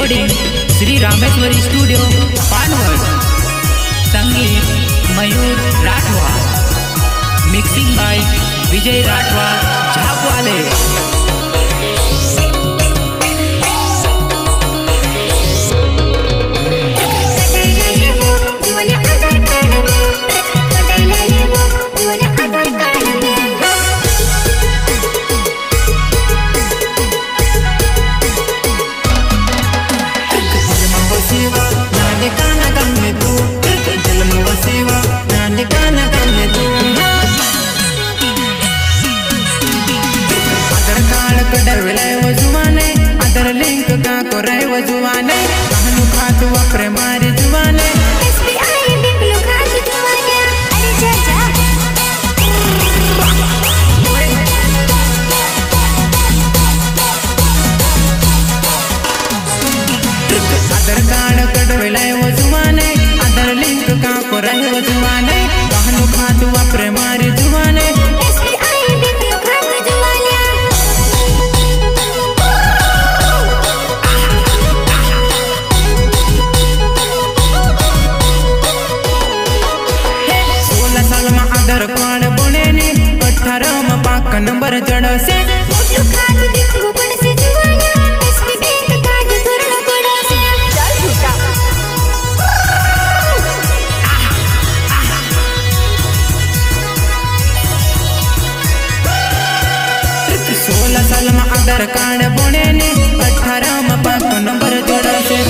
Recording Shri Rameshwari studio Panwad. संगीत Mayur Rathwa, mixing by Vijay Rathwa झापवाले। Number जड़ो से सोलह साल में आधार कार्ड बने ने 18 में 5 नंबर जड़ो से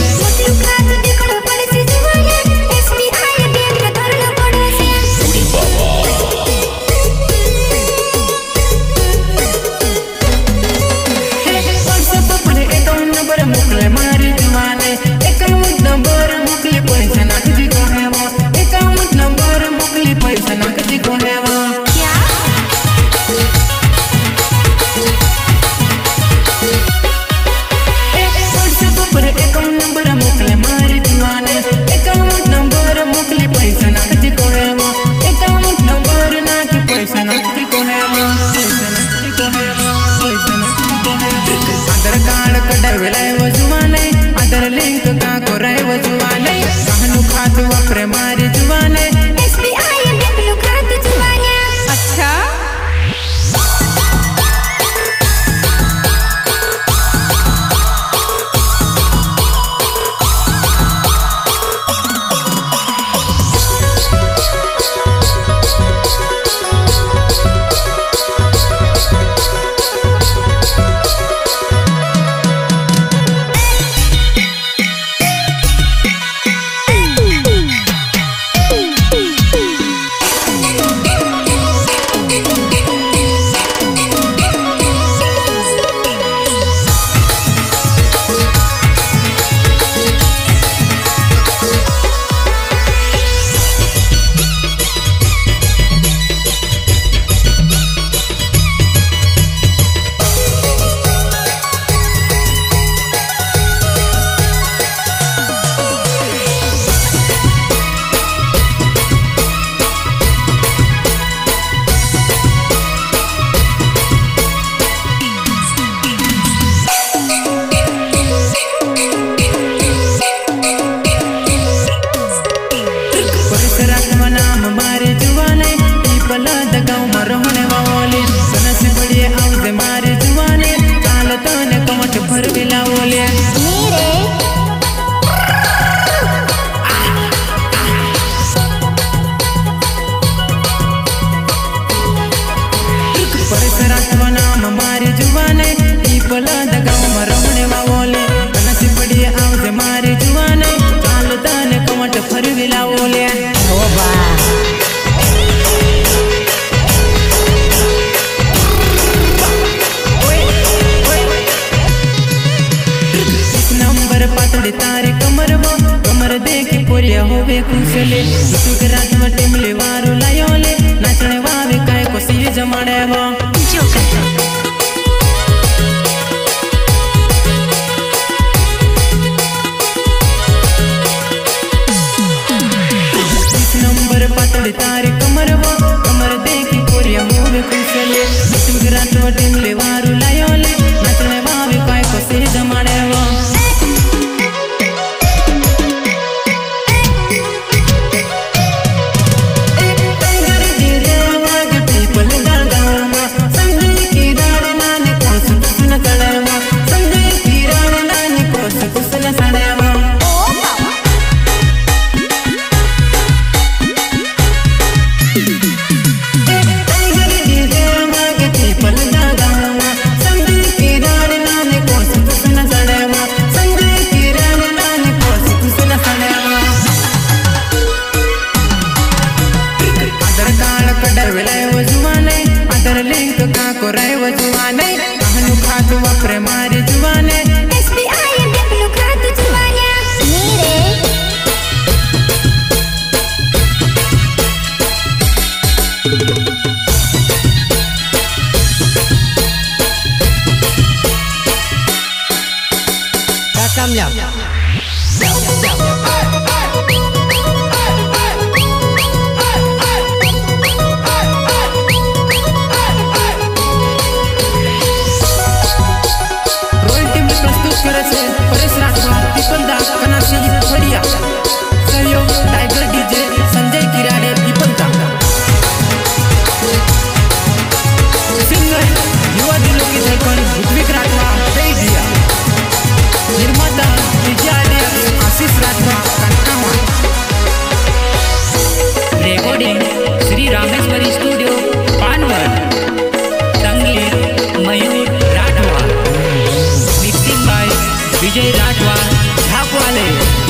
तारे कमर देखी पोरिया होवे कुशले रात में टिमले वारू लायोले नाचने वावे काय को सी जमाड़े वो नंबर पतड़े तारे कमर देखी पोरिया होवे कुशले रात में टिमले वारू लायोले नाचने वावे काय को सी जमाड़े वो श्री रामेश्वरी स्टूडियो पानवड, संगीत मयूर राठवा, मिक्सिंग बाय विजय राठवा झापवाले।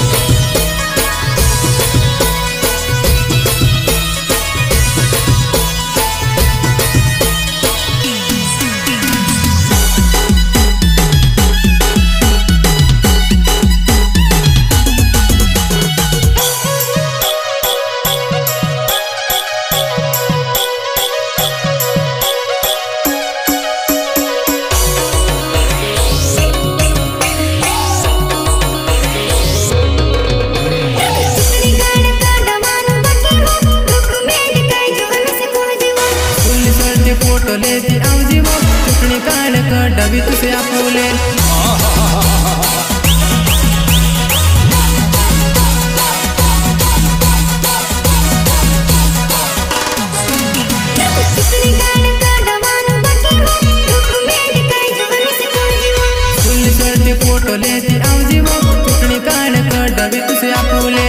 डबी तुसे आपुले फोटो लेती आऊ जीवो चुकनी काढ कर डबी तुसे आपुले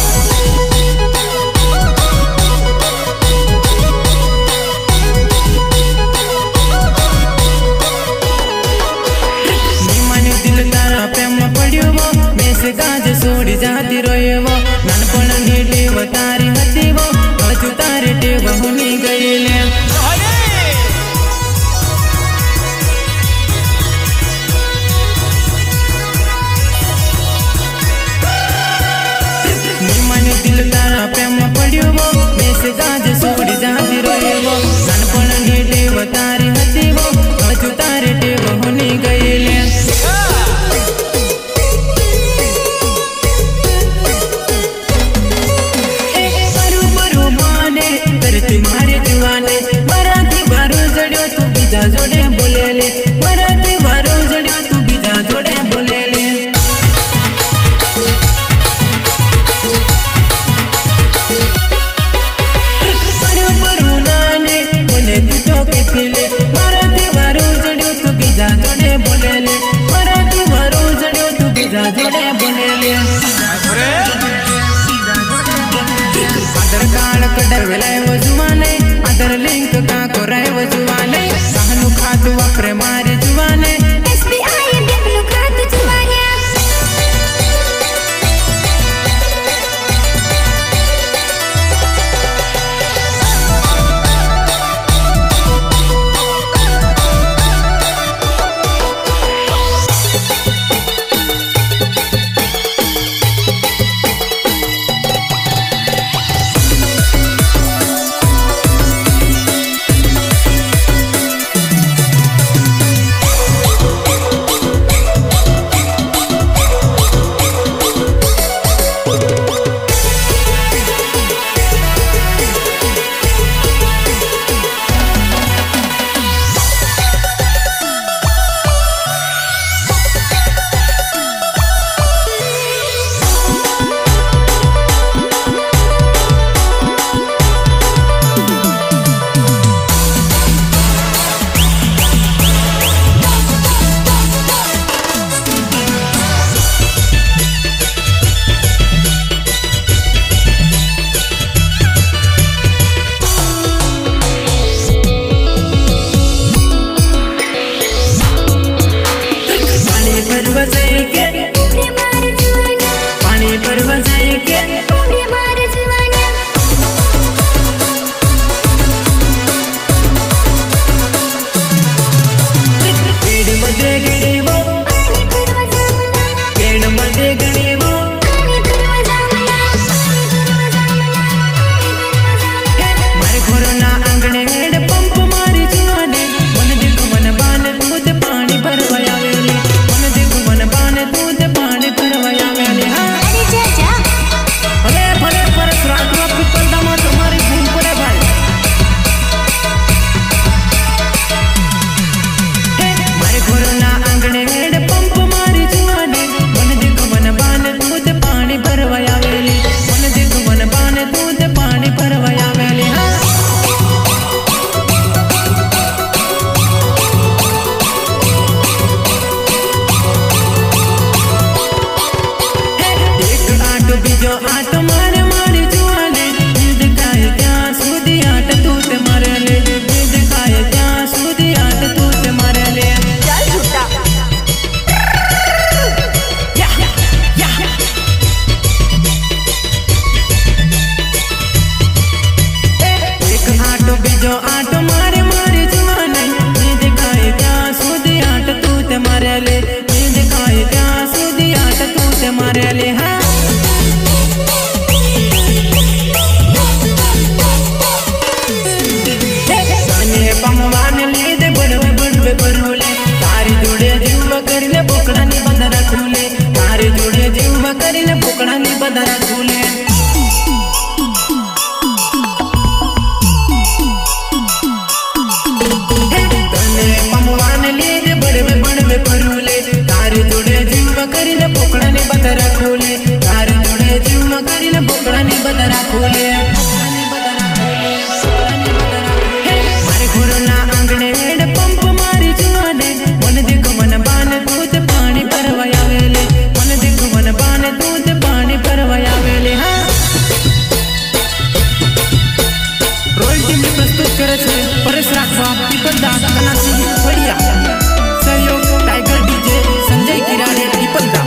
गाज सोड़ी जाती रोएवो नानपण टेव तारी हती वो हजू तारे टेव हुनी गईले निमाने दिल तारा प्रेम पड़ियो वो मेसे गाज सोड़ी जाती रोएवो नानपण टेव तारी हती वो हजू तारे टेव हुनी गईले मारे जुवाने मराठी बारो जड़ियो तू बीजा जोड़े बोलेले मराठी बारो जड़ियो तू बीजा जोड़े बोलेले परो नाने बोले तू तो के थिले मराठी बारो जड़ियो तू बीजा जोड़े बोलेले मराठी बारो जड़ियो तू बीजा जोड़े बोलेले आदर काल कडर वेलाय वजुवाने आदर लिंक का कोराय वजुवाने सहनु खातु वापरे मारे जुवाने SBI डेपलो खातु जुवाने जो आट मारे मारे जुवाने मैं दिखाए क्या सुधी आट तू ते मारे ले मैं दिखाए क्या सुधी आट तू ते मारे ले हाँ बरुले तारी जोड़े जीव करिले बोकड़ा नी बंदरा खुले तारी जोड़े जीव करिले बोकड़ा नी बंदरा खुले तने पमवान ले दे बड़वे बरुले तारी जोड़े जीव करिले बोकड़ा नी बंदरा खुले तारी जोड़े जीव करिले बोकड़ा नी बंदरा खुले मारे घोरना आंगणे वेड़ पंप मारी जुवाने मन देखो मन बान दूध पानी भरवाया वेले मन देखो मन बान दूध पानी भरवाया वेले हाँ रोल टीम ने प्रस्तुत करे छे परेश राठवा पीपलदा कनासी बढ़िया सहयोग tiger DJ Sanjay Kirade Pipalda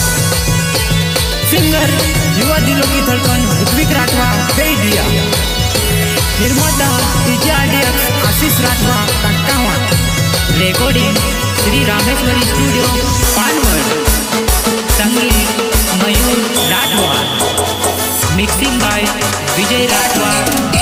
singer युवा दिलों की धड़कन ऋत्विक राठवा बेडिया निर्माता डीजे आरडीएक्स आशीष राठवा काकावा रेकॉर्डिंग श्री रामेश्वरी स्टूडियो पानवड संगीत मयूर राठवा मिक्सिंग बाय विजय राठवा